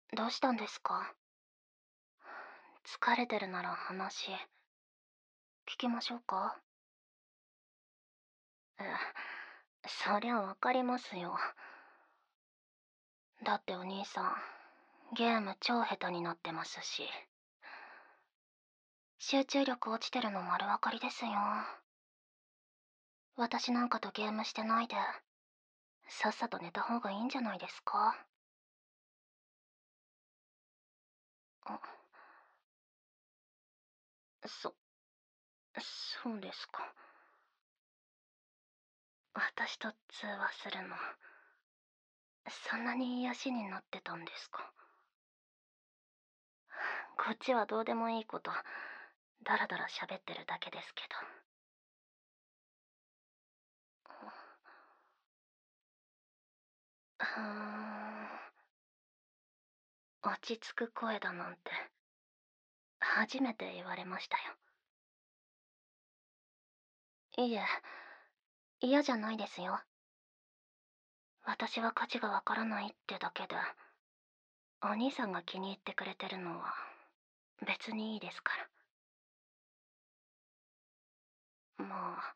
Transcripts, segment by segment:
どうしたんですか？疲れてるなら話、聞きましょうか？え、そりゃわかりますよ。だってお兄さん、ゲーム超下手になってますし。集中力落ちてるの丸分かりですよ。私なんかとゲームしてないで、さっさと寝た方がいいんじゃないですか？あ、そ、そうですか。私と通話するの、そんなに癒しになってたんですか？こっちはどうでもいいこと、だらだら喋ってるだけですけど。うーん、落ち着く声だなんて、初めて言われましたよ。いえ、嫌じゃないですよ。私は価値がわからないってだけで、お兄さんが気に入ってくれてるのは別にいいですから。まあ、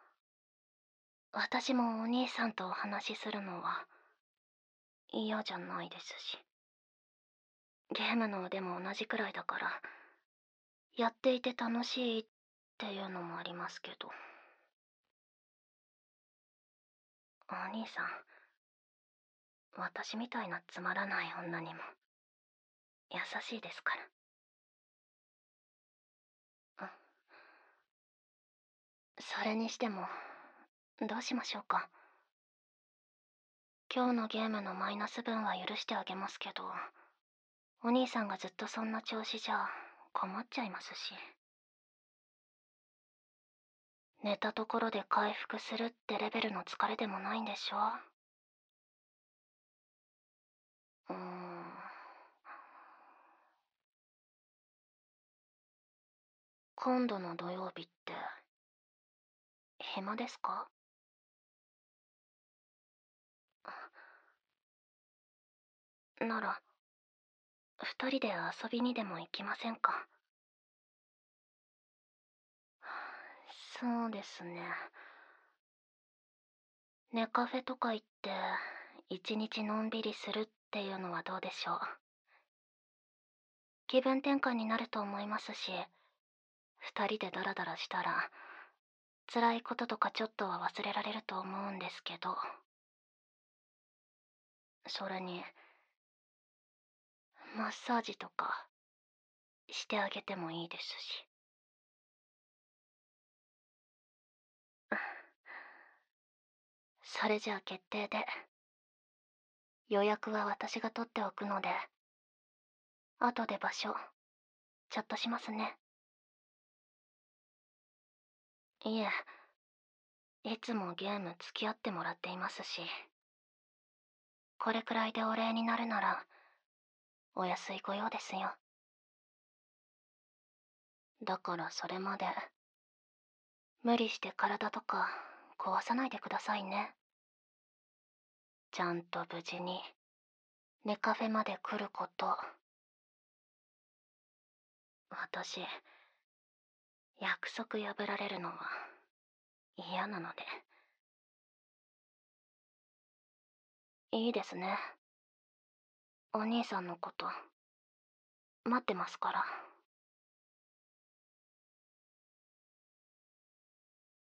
私もお兄さんとお話しするのは嫌じゃないですし。ゲームの腕も同じくらいだから、やっていて楽しいっていうのもありますけど。お兄さん、私みたいなつまらない女にも優しいですから。それにしても、どうしましょうか。今日のゲームのマイナス分は許してあげますけど、お兄さんがずっとそんな調子じゃ困っちゃいますし。寝たところで回復するってレベルの疲れでもないんでしょ？うーん。今度の土曜日って暇ですか？なら二人で遊びにでも行きませんか？そうですね。ネカフェとか行って一日のんびりするっていうのはどうでしょう？気分転換になると思いますし、二人でダラダラしたら辛いこととかちょっとは忘れられると思うんですけど。それにマッサージとかしてあげてもいいですし。それじゃあ決定で。予約は私が取っておくので、後で場所チャットしますね。いえ、いつもゲーム付き合ってもらっていますし、これくらいでお礼になるならお安いご用ですよ。だからそれまで無理して体とか壊さないでくださいね。ちゃんと無事にネカフェまで来ること。私、約束破られるのは嫌なので。いいですね。お兄さんのこと待ってますから。